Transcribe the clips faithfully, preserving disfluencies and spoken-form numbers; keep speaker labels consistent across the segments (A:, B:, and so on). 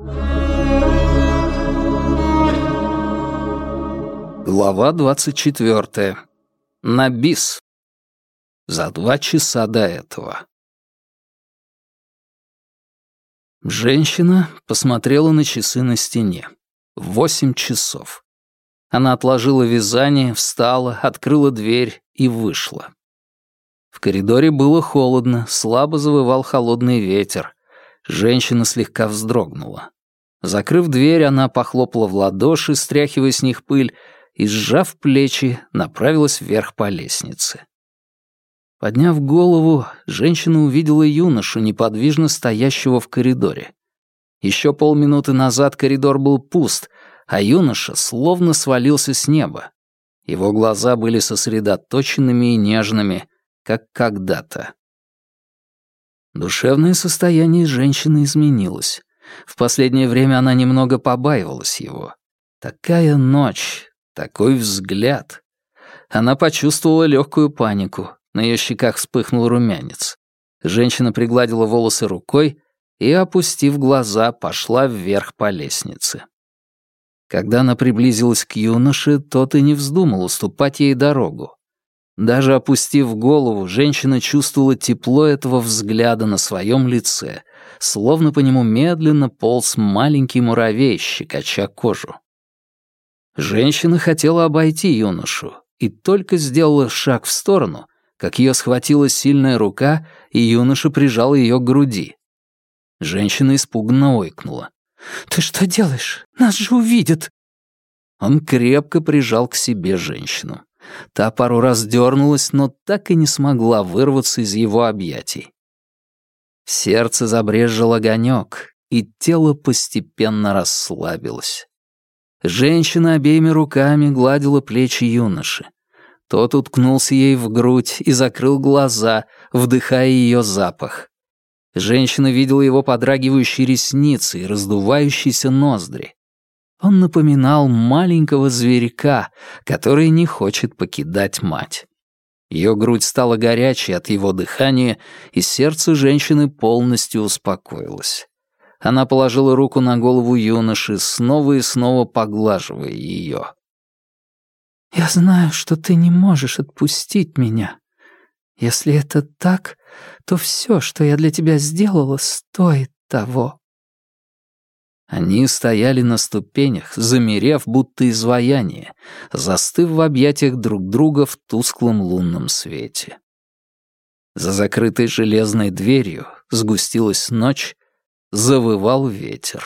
A: Глава двадцать четвёртая. На бис. За два часа до этого. Женщина посмотрела на часы на стене. Восемь часов. Она отложила вязание, встала, открыла дверь и вышла. В коридоре было холодно, слабо завывал холодный ветер. Женщина слегка вздрогнула. Закрыв дверь, она похлопала в ладоши, стряхивая с них пыль, и, сжав плечи, направилась вверх по лестнице. Подняв голову, женщина увидела юношу, неподвижно стоящего в коридоре. Еще полминуты назад коридор был пуст, а юноша словно свалился с неба. Его глаза были сосредоточенными и нежными, как когда-то. Душевное состояние женщины изменилось. В последнее время она немного побаивалась его. Такая ночь, такой взгляд. Она почувствовала легкую панику. На ее щеках вспыхнул румянец. Женщина пригладила волосы рукой и, опустив глаза, пошла вверх по лестнице. Когда она приблизилась к юноше, тот и не вздумал уступать ей дорогу. Даже опустив голову, женщина чувствовала тепло этого взгляда на своем лице, словно по нему медленно полз маленький муравей, щекоча кожу. Женщина хотела обойти юношу и только сделала шаг в сторону, как ее схватила сильная рука, и юноша прижал ее к груди. Женщина испуганно ойкнула. «Ты что делаешь? Нас же увидят!» Он крепко прижал к себе женщину. Та пару раз дернулась, но так и не смогла вырваться из его объятий. В сердце забрезжил огонек, и тело постепенно расслабилось. Женщина обеими руками гладила плечи юноши. Тот уткнулся ей в грудь и закрыл глаза, вдыхая ее запах. Женщина видела его подрагивающие ресницы и раздувающиеся ноздри. Он напоминал маленького зверька, который не хочет покидать мать. Ее грудь стала горячей от его дыхания, и сердце женщины полностью успокоилось. Она положила руку на голову юноши, снова и снова поглаживая ее. «Я знаю, что ты не можешь отпустить меня. Если это так, то все, что я для тебя сделала, стоит того». Они стояли на ступенях, замерев, будто изваяние, застыв в объятиях друг друга в тусклом лунном свете. За закрытой железной дверью сгустилась ночь, завывал ветер.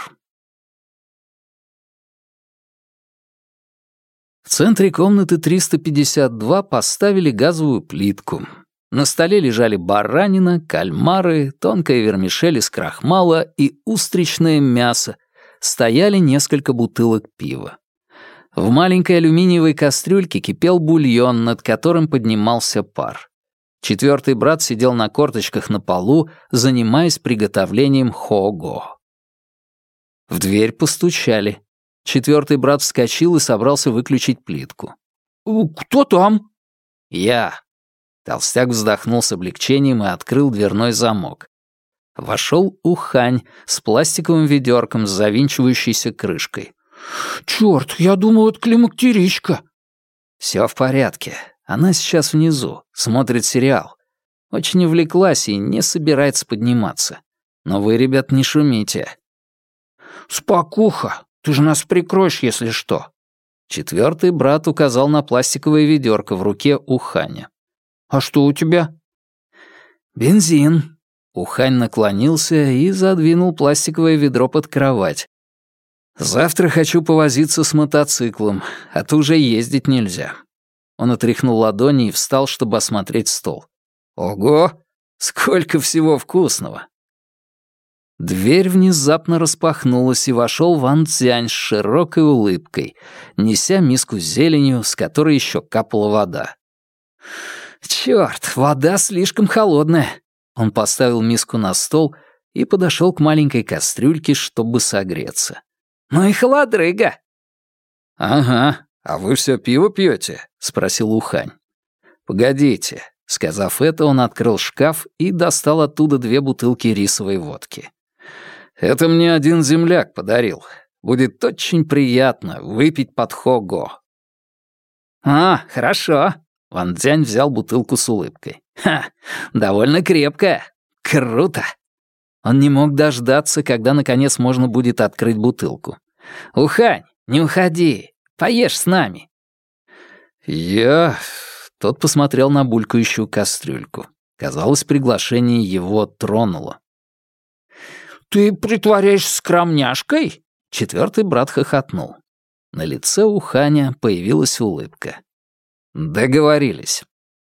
A: В центре комнаты триста пятьдесят два поставили газовую плитку. На столе лежали баранина, кальмары, тонкая вермишель из крахмала и устричное мясо. Стояли несколько бутылок пива. В маленькой алюминиевой кастрюльке кипел бульон, над которым поднимался пар. Четвертый брат сидел на корточках на полу, занимаясь приготовлением хого. В дверь постучали. Четвертый брат вскочил и собрался выключить плитку. «Кто там?» «Я». Толстяк вздохнул с облегчением и открыл дверной замок. Вошел Ухань с пластиковым ведерком с завинчивающейся крышкой. «Чёрт, я думал, это климактеричка». «Всё в порядке. Она сейчас внизу, смотрит сериал. Очень увлеклась и не собирается подниматься. Но вы, ребят, не шумите». «Спокуха, ты же нас прикроешь, если что». Четвертый брат указал на пластиковое ведерко в руке Уханя. «А что у тебя?» «Бензин». Ухань наклонился и задвинул пластиковое ведро под кровать. «Завтра хочу повозиться с мотоциклом, а то уже ездить нельзя». Он отряхнул ладони и встал, чтобы осмотреть стол. «Ого! Сколько всего вкусного!» Дверь внезапно распахнулась, и вошел Ван Цзянь с широкой улыбкой, неся миску с зеленью, с которой еще капала вода. «Чёрт, вода слишком холодная!» Он поставил миску на стол и подошел к маленькой кастрюльке, чтобы согреться. «Ну и холодрыга!» «Ага, а вы все пиво пьете?» — спросил Ухань. «Погодите». Сказав это, он открыл шкаф и достал оттуда две бутылки рисовой водки. Это мне один земляк подарил. Будет очень приятно выпить под хо-го». «А, хорошо». Ван Цзянь взял бутылку с улыбкой. «Ха, довольно крепкая. Круто». Он не мог дождаться, когда, наконец, можно будет открыть бутылку. «Ухань, не уходи. Поешь с нами». «Я...» Тот посмотрел на булькающую кастрюльку. Казалось, приглашение его тронуло. «Ты притворяешься скромняшкой?» Четвертый брат хохотнул. На лице у Ханя появилась улыбка. «Договорились».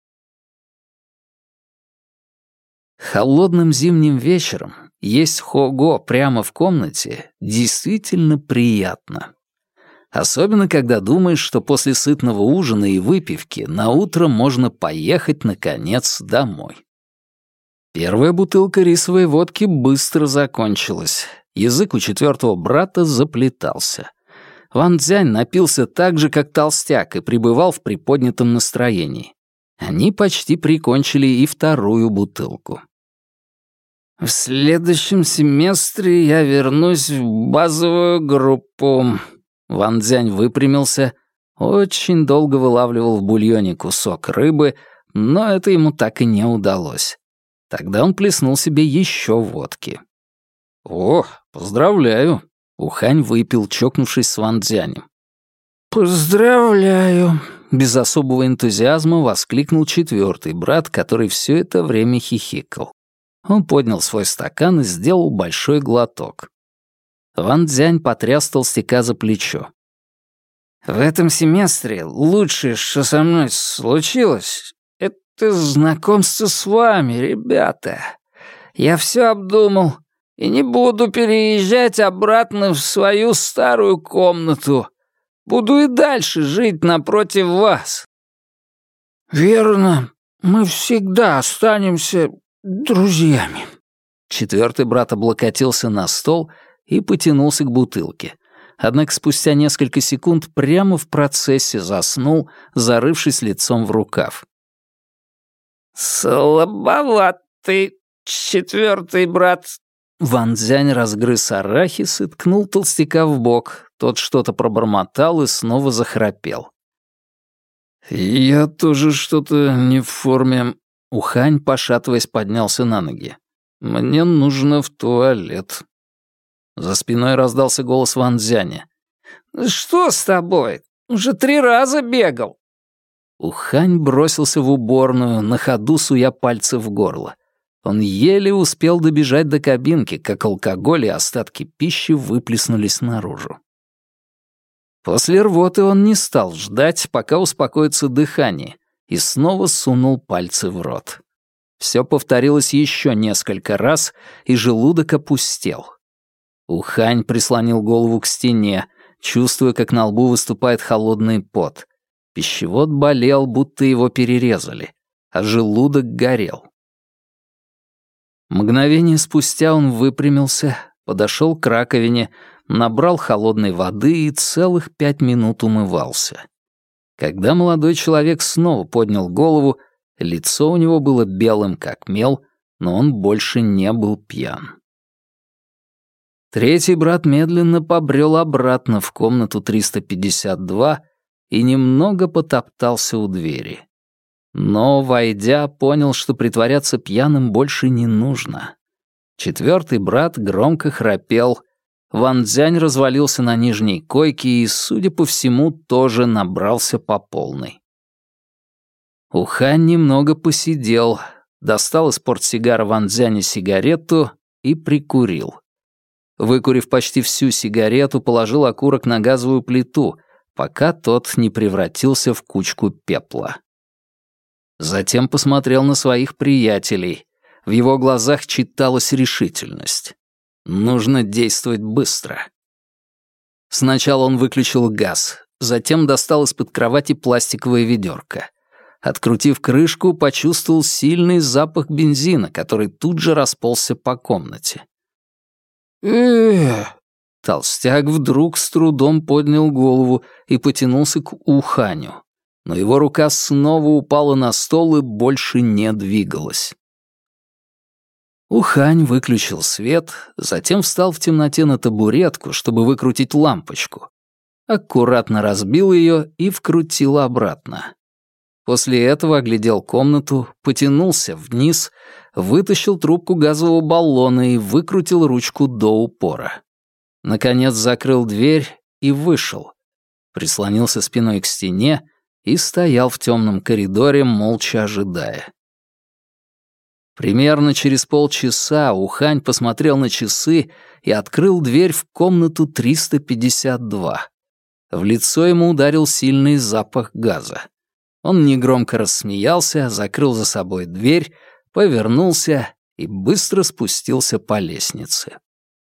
A: Холодным зимним вечером есть хо-го прямо в комнате действительно приятно. Особенно, когда думаешь, что после сытного ужина и выпивки на утро можно поехать, наконец, домой. Первая бутылка рисовой водки быстро закончилась. Язык у четвертого брата заплетался. Ван Цзянь напился так же, как толстяк, и пребывал в приподнятом настроении. Они почти прикончили и вторую бутылку. «В следующем семестре я вернусь в базовую группу». Ван Цзянь выпрямился, очень долго вылавливал в бульоне кусок рыбы, но это ему так и не удалось. Тогда он плеснул себе еще водки. «О, поздравляю!» — Ухань выпил, чокнувшись с Ван Цзянем. «Поздравляю!» — без особого энтузиазма воскликнул четвертый брат, который все это время хихикал. Он поднял свой стакан и сделал большой глоток. Ван Цзянь потряс толстяка за плечо. «В этом семестре лучшее, что со мной случилось, это знакомство с вами, ребята. Я все обдумал и не буду переезжать обратно в свою старую комнату. Буду и дальше жить напротив вас». «Верно, мы всегда останемся друзьями». Четвертый брат облокотился на стол и потянулся к бутылке. Однако спустя несколько секунд прямо в процессе заснул, зарывшись лицом в рукав. «Слабоватый четвертый брат». Ван Цзянь разгрыз арахис и ткнул толстяка в бок. Тот что-то пробормотал и снова захрапел. «Я тоже что-то не в форме». Ухань, пошатываясь, поднялся на ноги. «Мне нужно в туалет». За спиной раздался голос Ван Цзяня. «Что с тобой? Уже три раза бегал». Ухань бросился в уборную, на ходу суя пальцы в горло. Он еле успел добежать до кабинки, как алкоголь и остатки пищи выплеснулись наружу. После рвоты он не стал ждать, пока успокоится дыхание, и снова сунул пальцы в рот. Все повторилось еще несколько раз, и желудок опустел. Ухань прислонил голову к стене, чувствуя, как на лбу выступает холодный пот. Пищевод болел, будто его перерезали, а желудок горел. Мгновение спустя он выпрямился, подошел к раковине, набрал холодной воды и целых пять минут умывался. Когда молодой человек снова поднял голову, лицо у него было белым как мел, но он больше не был пьян. Третий брат медленно побрел обратно в комнату триста пятьдесят два и немного потоптался у двери. Но, войдя, понял, что притворяться пьяным больше не нужно. Четвертый брат громко храпел. Ван Цзянь развалился на нижней койке и, судя по всему, тоже набрался по полной. Ухань немного посидел, достал из портсигара Ван Цзяня сигарету и прикурил. Выкурив почти всю сигарету, положил окурок на газовую плиту, пока тот не превратился в кучку пепла. Затем посмотрел на своих приятелей. В его глазах читалась решительность. Нужно действовать быстро. Сначала он выключил газ, затем достал из-под кровати пластиковое ведерко. Открутив крышку, почувствовал сильный запах бензина, который тут же расползся по комнате. э Толстяк вдруг с трудом поднял голову и потянулся к Уханю. Но его рука снова упала на стол и больше не двигалась. Ухань выключил свет, затем встал в темноте на табуретку, чтобы выкрутить лампочку. Аккуратно разбил ее и вкрутил обратно. После этого оглядел комнату, потянулся вниз, вытащил трубку газового баллона и выкрутил ручку до упора. Наконец закрыл дверь и вышел. Прислонился спиной к стене и стоял в темном коридоре, молча ожидая. Примерно через полчаса Ухань посмотрел на часы и открыл дверь в комнату триста пятьдесят два. В лицо ему ударил сильный запах газа. Он негромко рассмеялся, закрыл за собой дверь, повернулся и быстро спустился по лестнице.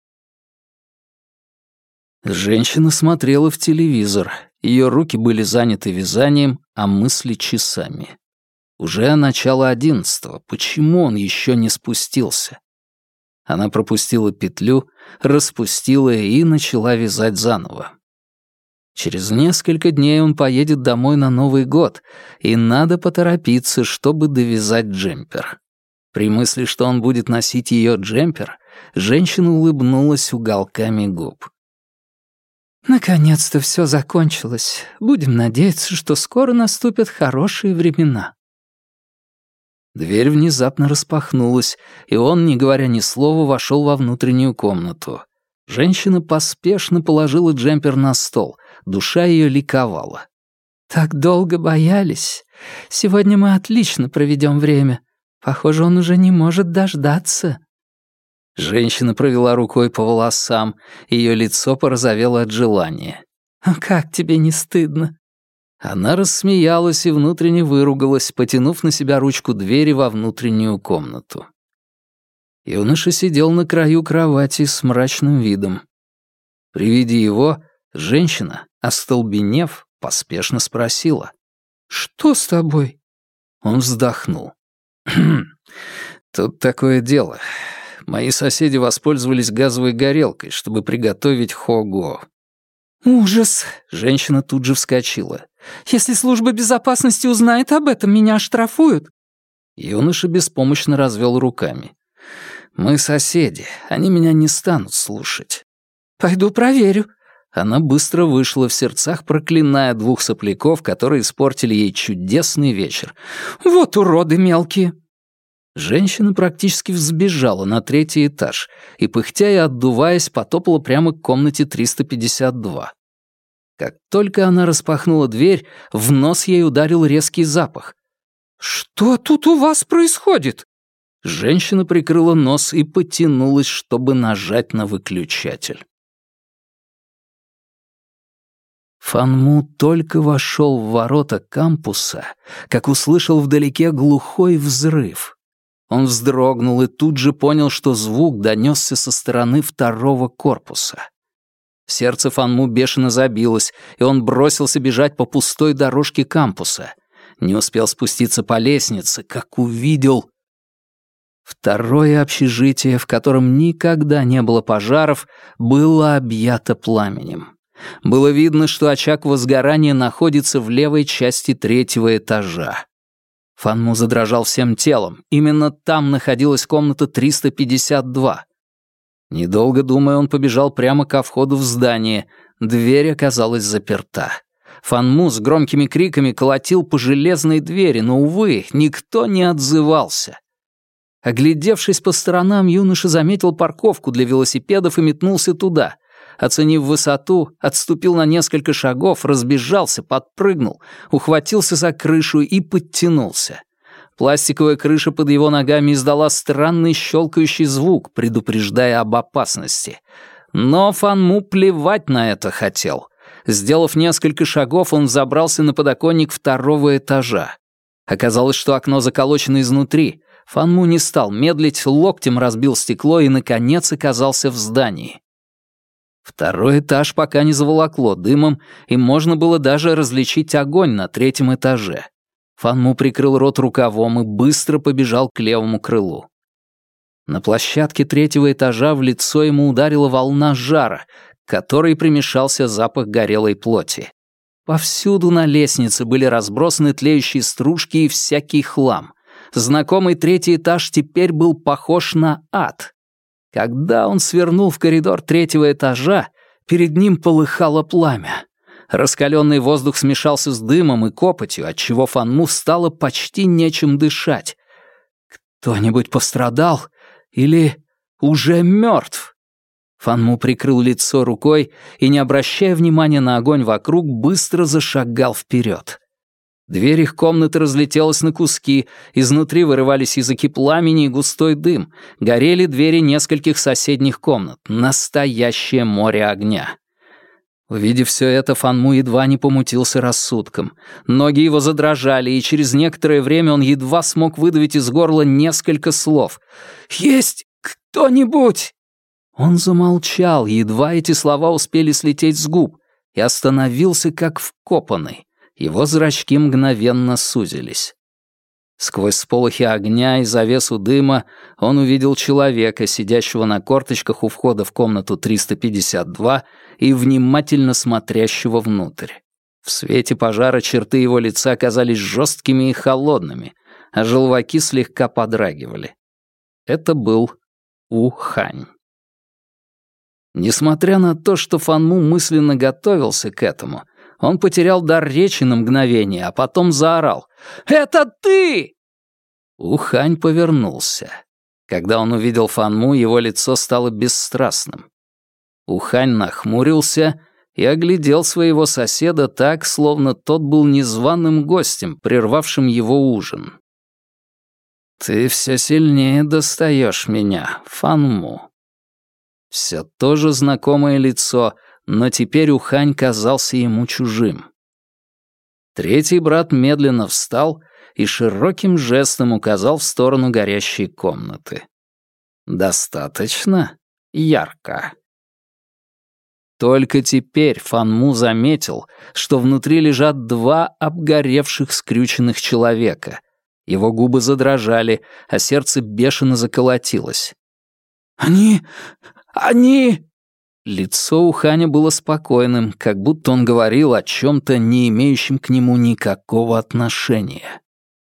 A: Женщина смотрела в телевизор. Ее руки были заняты вязанием, а мысли часами. Уже начало одиннадцатого. Почему он еще не спустился? Она пропустила петлю, распустила и начала вязать заново. Через несколько дней он поедет домой на Новый год, и надо поторопиться, чтобы довязать джемпер. При мысли, что он будет носить ее джемпер, женщина улыбнулась уголками губ. «Наконец-то все закончилось. Будем надеяться, что скоро наступят хорошие времена». Дверь внезапно распахнулась, и он, не говоря ни слова, вошел во внутреннюю комнату. Женщина поспешно положила джемпер на стол, душа ее ликовала. «Так долго боялись. Сегодня мы отлично проведем время. Похоже, он уже не может дождаться». Женщина провела рукой по волосам, ее лицо порозовело от желания. «Как тебе не стыдно?» Она рассмеялась и внутренне выругалась, потянув на себя ручку двери во внутреннюю комнату. Юноша сидел на краю кровати с мрачным видом. При виде его женщина, остолбенев, поспешно спросила: «Что с тобой?» Он вздохнул. «Тут такое дело. Мои соседи воспользовались газовой горелкой, чтобы приготовить хо-го». «Ужас!» — женщина тут же вскочила. «Если служба безопасности узнает об этом, меня оштрафуют». Юноша беспомощно развел руками. «Мы соседи, они меня не станут слушать». «Пойду проверю». Она быстро вышла, в сердцах проклиная двух сопляков, которые испортили ей чудесный вечер. «Вот уроды мелкие!» Женщина практически взбежала на третий этаж и, пыхтя и отдуваясь, потопала прямо к комнате триста пятьдесят два. Как только она распахнула дверь, в нос ей ударил резкий запах. «Что тут у вас происходит?» Женщина прикрыла нос и потянулась, чтобы нажать на выключатель. Фанму только вошел в ворота кампуса, как услышал вдалеке глухой взрыв. Он вздрогнул и тут же понял, что звук донесся со стороны второго корпуса. Сердце Фанму бешено забилось, и он бросился бежать по пустой дорожке кампуса. Не успел спуститься по лестнице, как увидел... Второе общежитие, в котором никогда не было пожаров, было объято пламенем. Было видно, что очаг возгорания находится в левой части третьего этажа. Фанму задрожал всем телом. Именно там находилась комната триста пятьдесят два. Недолго думая, он побежал прямо ко входу в здание. Дверь оказалась заперта. Фанму с громкими криками колотил по железной двери, но, увы, никто не отзывался. Оглядевшись по сторонам, юноша заметил парковку для велосипедов и метнулся туда. Оценив высоту, отступил на несколько шагов, разбежался, подпрыгнул, ухватился за крышу и подтянулся. Пластиковая крыша под его ногами издала странный щелкающий звук, предупреждая об опасности. Но Фанму плевать на это хотел. Сделав несколько шагов, он забрался на подоконник второго этажа. Оказалось, что окно заколочено изнутри. Фанму не стал медлить, локтем разбил стекло и, наконец, оказался в здании. Второй этаж пока не заволокло дымом, и можно было даже различить огонь на третьем этаже. Фанму прикрыл рот рукавом и быстро побежал к левому крылу. На площадке третьего этажа в лицо ему ударила волна жара, к которой примешался запах горелой плоти. Повсюду на лестнице были разбросаны тлеющие стружки и всякий хлам. Знакомый третий этаж теперь был похож на ад. Когда он свернул в коридор третьего этажа, перед ним полыхало пламя. Раскаленный воздух смешался с дымом и копотью, отчего Фанму стало почти нечем дышать. Кто-нибудь пострадал? Или уже мертв? Фанму прикрыл лицо рукой и, не обращая внимания на огонь вокруг, быстро зашагал вперед. Дверь их комнаты разлетелась на куски, изнутри вырывались языки пламени и густой дым, горели двери нескольких соседних комнат. Настоящее море огня. Увидев все это, Фанму едва не помутился рассудком. Ноги его задрожали, и через некоторое время он едва смог выдавить из горла несколько слов. «Есть кто-нибудь?» Он замолчал, едва эти слова успели слететь с губ, и остановился как вкопанный. Его зрачки мгновенно сузились. Сквозь сполохи огня и завесу дыма он увидел человека, сидящего на корточках у входа в комнату триста пятьдесят два и внимательно смотрящего внутрь. В свете пожара черты его лица казались жесткими и холодными, а желваки слегка подрагивали. Это был Ухань. Несмотря на то, что Фанму мысленно готовился к этому, он потерял дар речи на мгновение, а потом заорал: «Это ты!» Ухань повернулся. Когда он увидел Фанму, его лицо стало бесстрастным. Ухань нахмурился и оглядел своего соседа так, словно тот был незваным гостем, прервавшим его ужин. «Ты все сильнее достаешь меня, Фанму». Все то же знакомое лицо, но теперь Ухань казался ему чужим. Третий брат медленно встал и широким жестом указал в сторону горящей комнаты. «Достаточно ярко». Только теперь Фанму заметил, что внутри лежат два обгоревших скрюченных человека. Его губы задрожали, а сердце бешено заколотилось. «Они... они...» Лицо Уханя было спокойным, как будто он говорил о чем-то, не имеющем к нему никакого отношения.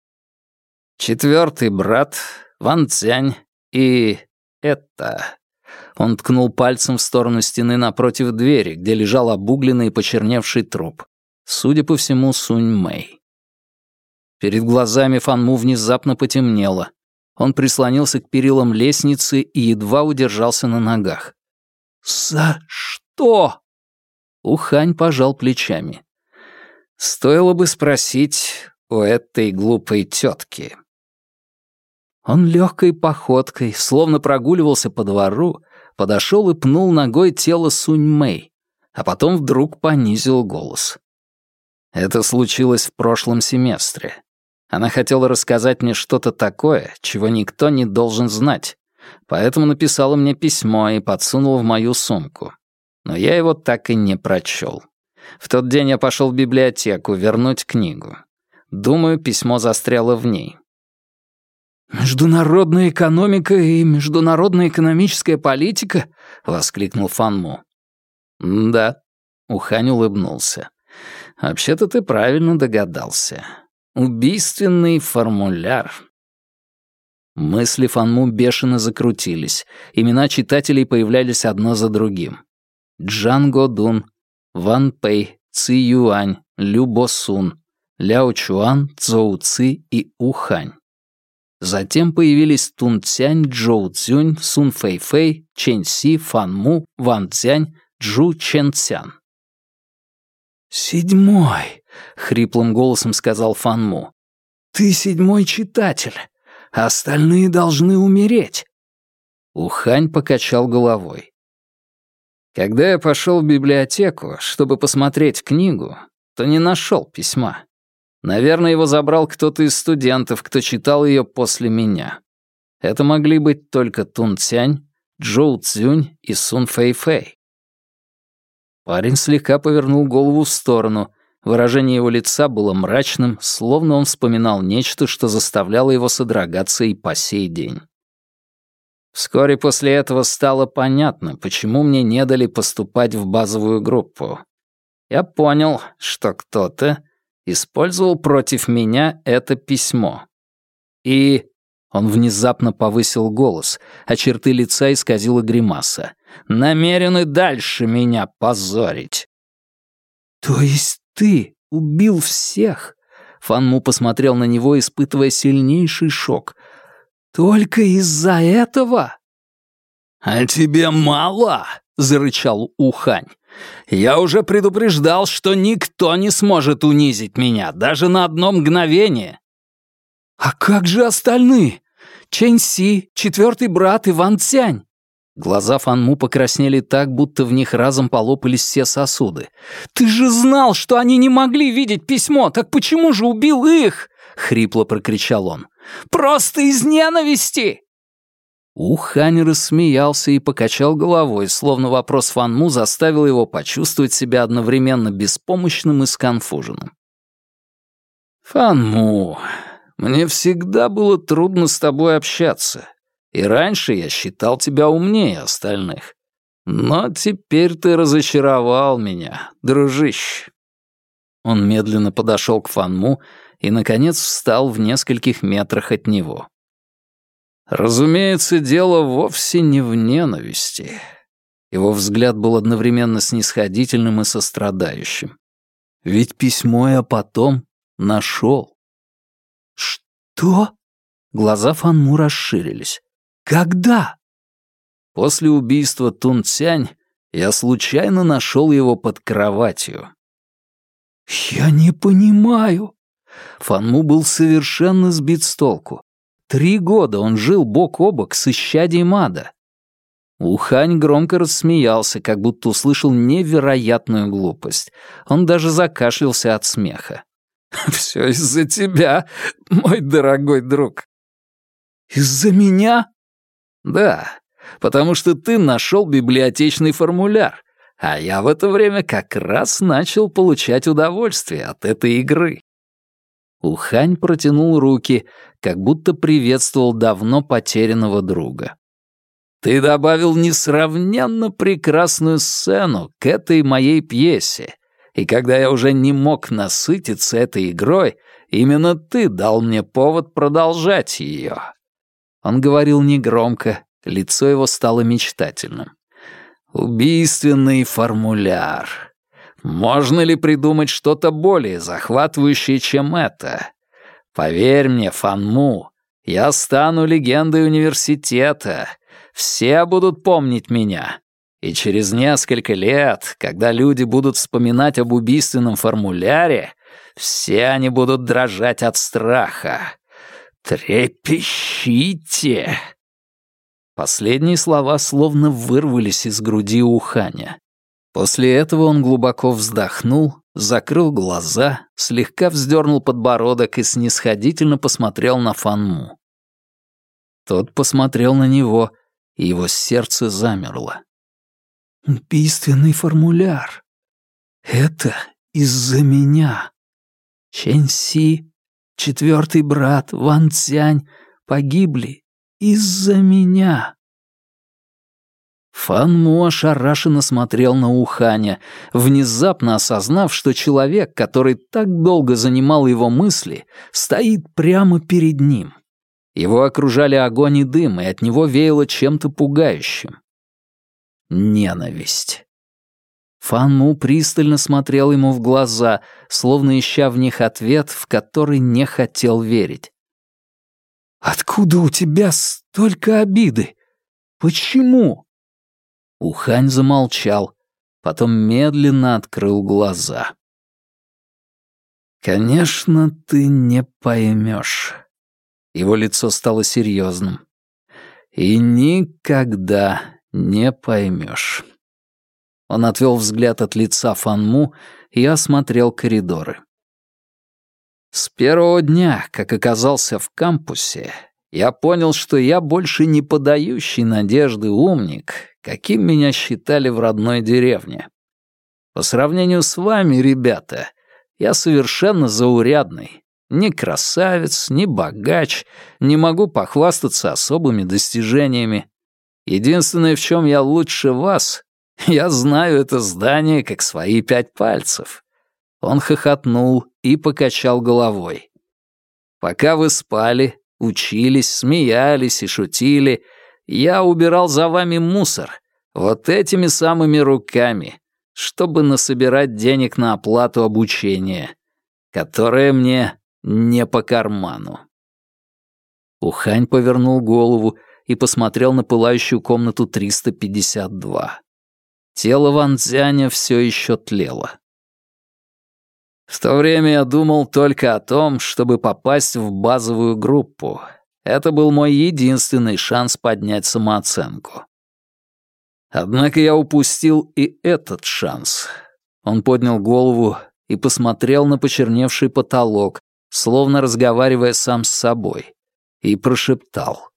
A: Четвертый брат, Ван Цзянь и это... Он ткнул пальцем в сторону стены напротив двери, где лежал обугленный и почерневший труп. Судя по всему, Сунь Мэй. Перед глазами Фанму внезапно потемнело. Он прислонился к перилам лестницы и едва удержался на ногах. «За что?» Ухань пожал плечами. «Стоило бы спросить у этой глупой тетки». Он легкой походкой, словно прогуливался по двору, подошел и пнул ногой тело Сунь Мэй, а потом вдруг понизил голос. Это случилось в прошлом семестре. Она хотела рассказать мне что-то такое, чего никто не должен знать, поэтому написала мне письмо и подсунула в мою сумку. Но я его так и не прочел. В тот день я пошел в библиотеку вернуть книгу. Думаю, письмо застряло в ней. «Международная экономика и международная экономическая политика?» — воскликнул Фанму. «Да», — Ухань улыбнулся. «Вообще-то ты правильно догадался. Убийственный формуляр». Мысли Фанму бешено закрутились. Имена читателей появлялись одно за другим. Джан Годун, Ван Пэй, Ци Юань, Лю Бо Сун, Ляо Чуан, Цзоу Ци и Ухань. Затем появились Тун Цянь, Джоу Цзюнь, Сун Фэй Фэй, Чэнь Си, Фан Му, Ван Цзянь, Джу Чэн Цян. «Седьмой», — хриплым голосом сказал Фан Му. «Ты седьмой читатель, а остальные должны умереть». Ухань покачал головой. «Когда я пошел в библиотеку, чтобы посмотреть книгу, то не нашел письма. Наверное, его забрал кто-то из студентов, кто читал ее после меня. Это могли быть только Тун Цянь, Джоу Цзюнь и Сун Фэй Фэй». Парень слегка повернул голову в сторону. Выражение его лица было мрачным, словно он вспоминал нечто, что заставляло его содрогаться и по сей день. Вскоре после этого стало понятно, почему мне не дали поступать в базовую группу. Я понял, что кто-то использовал против меня это письмо. и...» Он внезапно повысил голос, а черты лица исказила гримаса. «Намерены дальше меня позорить». «То есть ты убил всех?» Фан Му посмотрел на него, испытывая сильнейший шок. «Только из-за этого?» «А тебе мало?» — зарычал Ухань. «Я уже предупреждал, что никто не сможет унизить меня, даже на одно мгновение». «А как же остальные? Чэнь Си, четвертый брат и Ван Цянь?» Глаза Фан Му покраснели так, будто в них разом полопались все сосуды. «Ты же знал, что они не могли видеть письмо, так почему же убил их?» — хрипло прокричал он. «Просто из ненависти!» Ухань рассмеялся и покачал головой, словно вопрос Фан Му заставил его почувствовать себя одновременно беспомощным и сконфуженным. «Фан Му, мне всегда было трудно с тобой общаться, и раньше я считал тебя умнее остальных. Но теперь ты разочаровал меня, дружище». Он медленно подошел к Фан Му и, наконец, встал в нескольких метрах от него. «Разумеется, дело вовсе не в ненависти». Его взгляд был одновременно снисходительным и сострадающим. «Ведь письмо я потом нашел». «Что?» Глаза Фан Му расширились. «Когда?» «После убийства Тун Цянь я случайно нашел его под кроватью». «Я не понимаю». Фан Му был совершенно сбит с толку. Три года он жил бок о бок с исчадием ада. Ухань громко рассмеялся, как будто услышал невероятную глупость. Он даже закашлялся от смеха. «Все из-за тебя, мой дорогой друг». «Из-за меня?» «Да, потому что ты нашел библиотечный формуляр, а я в это время как раз начал получать удовольствие от этой игры». Ухань протянул руки, как будто приветствовал давно потерянного друга. «Ты добавил несравненно прекрасную сцену к этой моей пьесе, и когда я уже не мог насытиться этой игрой, именно ты дал мне повод продолжать ее». Он говорил негромко, лицо его стало мечтательным. «Убийственный формуляр. Можно ли придумать что-то более захватывающее, чем это? Поверь мне, Фан Му, я стану легендой университета. Все будут помнить меня. И через несколько лет, когда люди будут вспоминать об убийственном формуляре, все они будут дрожать от страха. Трепещите!» Последние слова словно вырвались из груди Уханя. После этого он глубоко вздохнул, закрыл глаза, слегка вздернул подбородок и снисходительно посмотрел на Фан Му. Тот посмотрел на него, и его сердце замерло. «Убийственный формуляр. Это из-за меня. Чэнь Си, четвертый брат, Ван Цянь погибли из-за меня». Фан Му ошарашенно смотрел на Уханя, внезапно осознав, что человек, который так долго занимал его мысли, стоит прямо перед ним. Его окружали огонь и дым, и от него веяло чем-то пугающим. Ненависть. Фан Му пристально смотрел ему в глаза, словно ища в них ответ, в который не хотел верить. «Откуда у тебя столько обиды? Почему?» Ухань замолчал, потом медленно открыл глаза. «Конечно, ты не поймешь». Его лицо стало серьезным. «И никогда не поймешь». Он отвел взгляд от лица Фан Му и осмотрел коридоры. «С первого дня, как оказался в кампусе, я понял, что я больше не подающий надежды умник, каким меня считали в родной деревне. По сравнению с вами, ребята, я совершенно заурядный. Ни красавец, ни богач, не могу похвастаться особыми достижениями. Единственное, в чем я лучше вас, я знаю это здание как свои пять пальцев». Он хохотнул и покачал головой. «Пока вы спали, учились, смеялись и шутили. Я убирал за вами мусор, вот этими самыми руками, чтобы насобирать денег на оплату обучения, которое мне не по карману». Ухань повернул голову и посмотрел на пылающую комнату триста пятьдесят два. Тело Ван Цзяня все еще тлело. «В то время я думал только о том, чтобы попасть в базовую группу. Это был мой единственный шанс поднять самооценку. Однако я упустил и этот шанс». Он поднял голову и посмотрел на почерневший потолок, словно разговаривая сам с собой, и прошептал: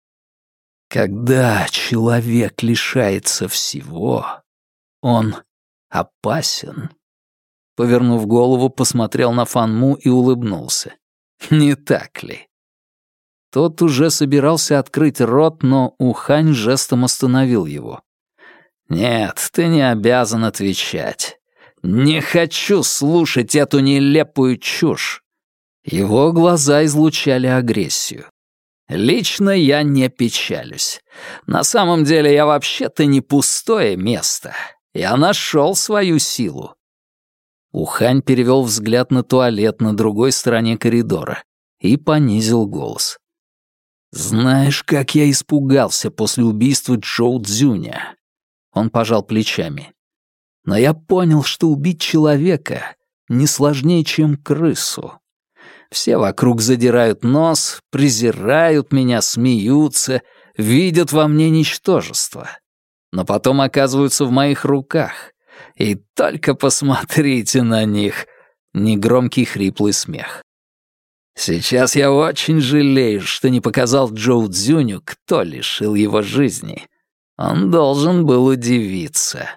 A: «Когда человек лишается всего, он опасен». Повернув голову, посмотрел на Фан Му и улыбнулся. «Не так ли?» Тот уже собирался открыть рот, но Ухань жестом остановил его. «Нет, ты не обязан отвечать. Не хочу слушать эту нелепую чушь». Его глаза излучали агрессию. «Лично я не печалюсь. На самом деле я вообще-то не пустое место. Я нашел свою силу». Ухань перевел взгляд на туалет на другой стороне коридора и понизил голос. «Знаешь, как я испугался после убийства Чжоу Цзюня?» Он пожал плечами. «Но я понял, что убить человека не сложнее, чем крысу. Все вокруг задирают нос, презирают меня, смеются, видят во мне ничтожество. Но потом оказываются в моих руках. И только посмотрите на них!» Негромкий хриплый смех. «Сейчас я очень жалею, что не показал Чжоу Цзюню, кто лишил его жизни. Он должен был удивиться».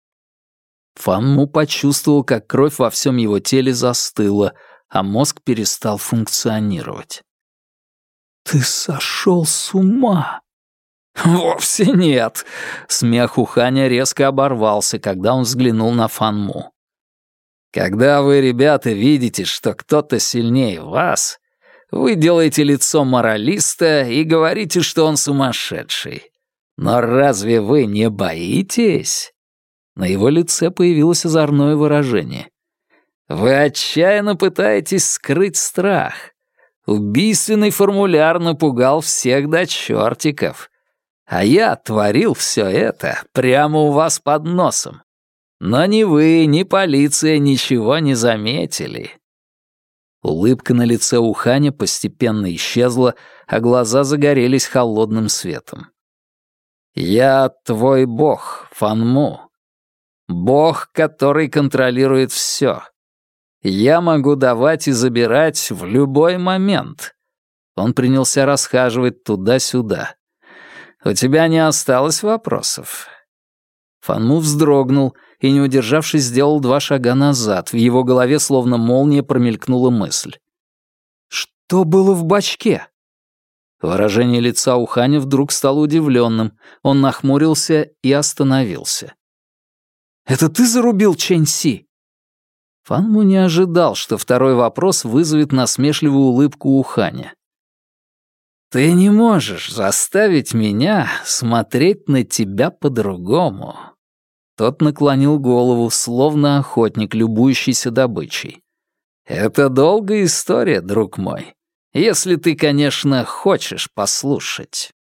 A: Фан Му почувствовал, как кровь во всем его теле застыла, а мозг перестал функционировать. «Ты сошел с ума!» «Вовсе нет!» Смех Уханя резко оборвался, когда он взглянул на Фан Му. «Когда вы, ребята, видите, что кто-то сильнее вас, вы делаете лицо моралиста и говорите, что он сумасшедший. Но разве вы не боитесь?» На его лице появилось озорное выражение. «Вы отчаянно пытаетесь скрыть страх. Убийственный формуляр напугал всех до чертиков. А я творил все это прямо у вас под носом. Но ни вы, ни полиция ничего не заметили». Улыбка на лице Уханя постепенно исчезла, а глаза загорелись холодным светом. «Я твой бог, Фан Му. Бог, который контролирует все. Я могу давать и забирать в любой момент». Он принялся расхаживать туда-сюда. «У тебя не осталось вопросов?» Фан Му вздрогнул и, не удержавшись, сделал два шага назад. В его голове словно молния промелькнула мысль. «Что было в бачке?» Выражение лица Уханя вдруг стало удивленным. Он нахмурился и остановился. «Это ты зарубил Чэнь Си?» Фан Му не ожидал, что второй вопрос вызовет насмешливую улыбку Уханя. «Ты не можешь заставить меня смотреть на тебя по-другому». Тот наклонил голову, словно охотник, любующийся добычей. «Это долгая история, друг мой, если ты, конечно, хочешь послушать».